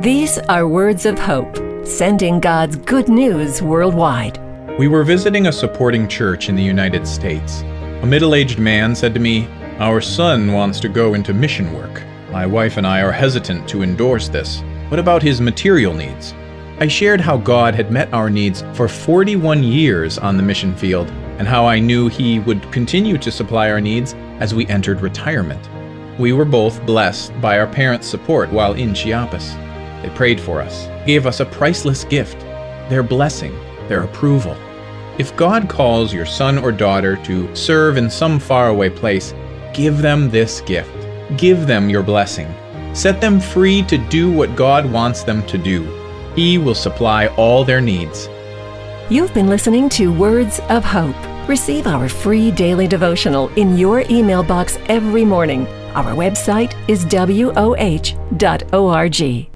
These are words of hope, sending God's good news worldwide. We were visiting a supporting church in the United States. A middle-aged man said to me, "Our son wants to go into mission work. My wife and I are hesitant to endorse this. What about his material needs?" I shared how God had met our needs for 41 years on the mission field, and how I knew He would continue to supply our needs as we entered retirement. We were both blessed by our parents' support while in Chiapas. They prayed for us, gave us a priceless gift, their blessing, their approval. If God calls your son or daughter to serve in some faraway place, give them this gift. Give them your blessing. Set them free to do what God wants them to do. He will supply all their needs. You've been listening to Words of Hope. Receive our free daily devotional in your email box every morning. Our website is woh.org.